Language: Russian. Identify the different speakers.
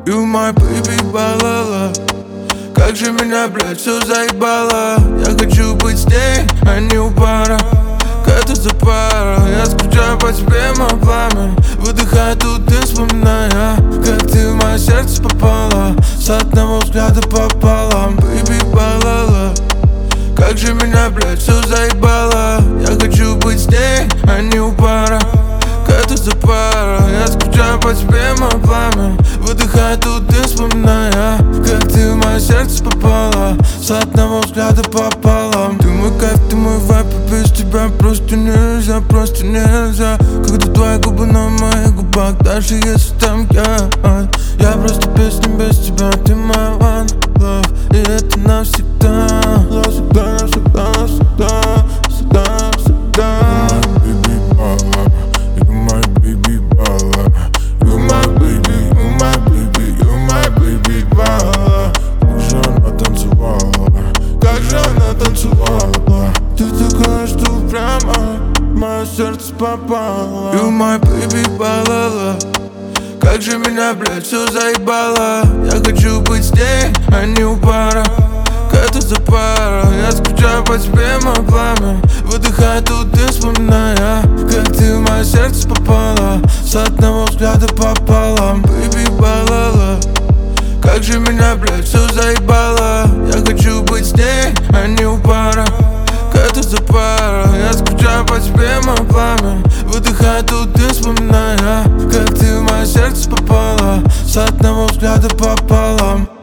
Speaker 1: You my baby балала. Как же меня, блядь, все заебало. Я хочу быть с ней, а не у пара. Это за пара. Я скучаю по тебе, мой пламя. Выдыхаю тут и вспоминая, как ты в мое сердце попала. С одного взгляда пополам. Baby балала. Как же меня, блядь, все заебало. Я хочу быть с ней, а не у пара. Это за пара. Я скучаю по тебе, мой пламя. Выдыхаю тут и вспоминая, как ты в мое сердце попала. С одного взгляда пополам. Ты мой кайф, ты мой вайп, и без тебя просто нельзя, просто нельзя. Когда твои губы на моих губах, даже если там я просто песня без тебя, ты моя one love. И это навсегда, навсегда, навсегда, навсегда, навсегда, навсегда. Ты такая, что прямо в мое сердце попала. You my baby балала. Как же меня, блядь, все заебало. Я хочу быть с ней, а не у пара. Это за пара. Я скучаю по тебе, мое пламя. Выдыхаю тут и вспоминая, как ты в мое сердце попала. С одного взгляда пополам. Baby балала. Как же меня, блядь, все заебало. Я хочу быть с ней, а не у пара. Это за пара. Я скучаю по тебе, мое пламя. Выдыхаю тут и вспоминая, как ты в мое сердце попала. С одного взгляда пополам.